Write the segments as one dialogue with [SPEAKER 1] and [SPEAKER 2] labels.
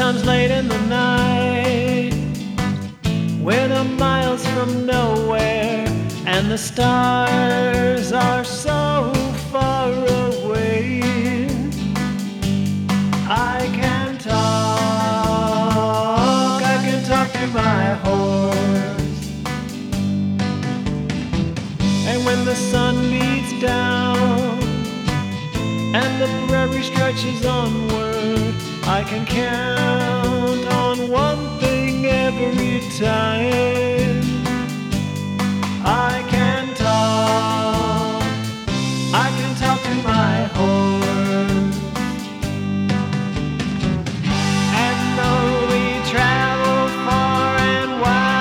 [SPEAKER 1] Sometimes late in the night, when I'm miles from nowhere and the stars are so far away, I can talk to my horse. And when the sun beats down and the prairie stretches onward, I can count on one thing every time. I can talk to my horse. And though we travel far and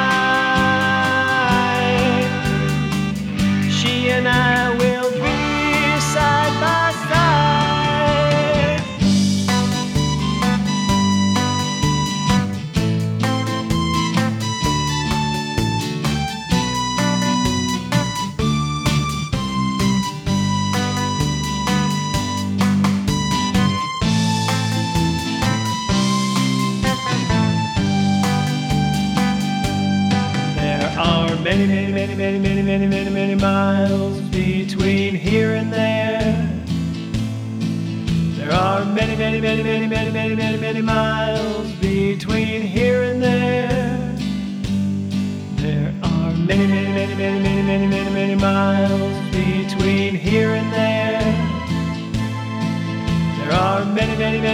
[SPEAKER 1] wide, she and I will be side by side. Many miles between here and there. There are many miles between here and there. There are many miles between here and there. There are many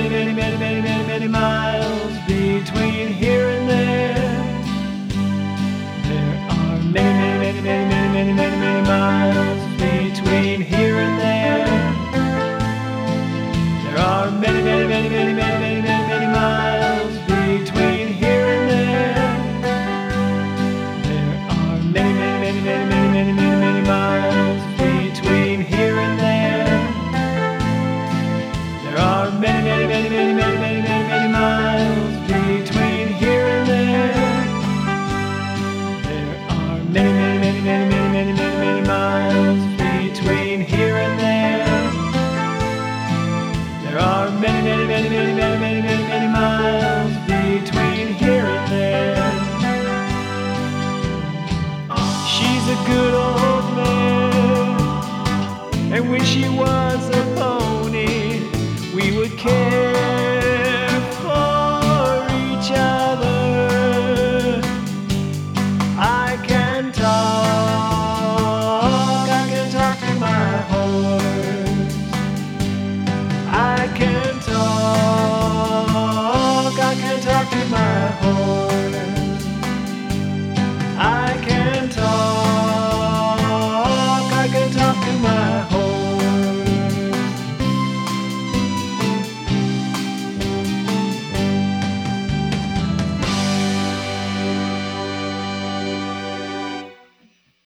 [SPEAKER 1] miles between here and there. There are many miles between here and there. There are many miles between here and there. There are many miles between here and there. There are many miles between here and there. There are many miles between here and there. There are many miles between here and there. She's a good old mare, and when she was a pony, we would care.